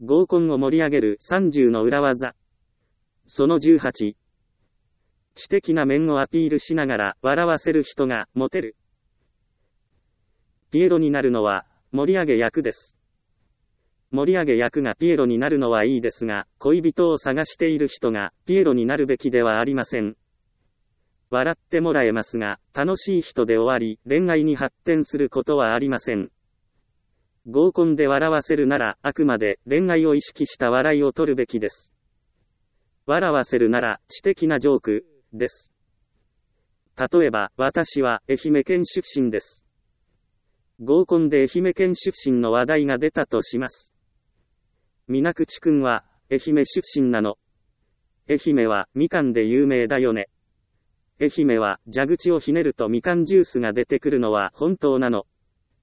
合コンを盛り上げる30の裏技。その18。知的な面をアピールしながら笑わせる人がモテる。ピエロになるのは盛り上げ役です。盛り上げ役がピエロになるのはいいですが、恋人を探している人がピエロになるべきではありません。笑ってもらえますが、楽しい人で終わり、恋愛に発展することはありません。合コンで笑わせるなら、あくまで恋愛を意識した笑いを取るべきです。笑わせるなら、知的なジョークです。例えば、私は愛媛県出身です。合コンで愛媛県出身の話題が出たとします。水口くんは、愛媛出身なの。愛媛はみかんで有名だよね。愛媛は蛇口をひねるとみかんジュースが出てくるのは本当なの。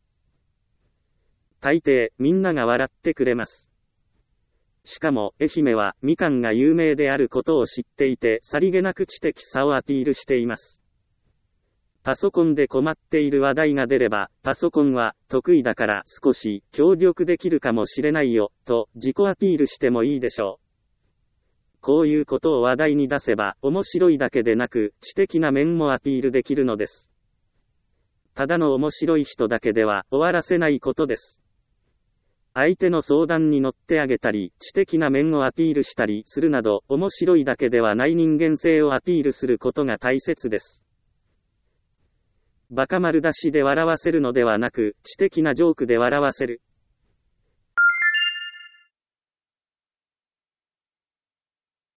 大抵、みんなが笑ってくれます。しかも、愛媛はみかんが有名であることを知っていて、さりげなく知的さをアピールしています。パソコンで困っている話題が出れば、パソコンは得意だから少し協力できるかもしれないよ、と自己アピールしてもいいでしょう。こういうことを話題に出せば、面白いだけでなく、知的な面もアピールできるのです。ただの面白い人だけでは終わらせないことです。相手の相談に乗ってあげたり、知的な面をアピールしたりするなど、面白いだけではない人間性をアピールすることが大切です。バカ丸出しで笑わせるのではなく、知的なジョークで笑わせる。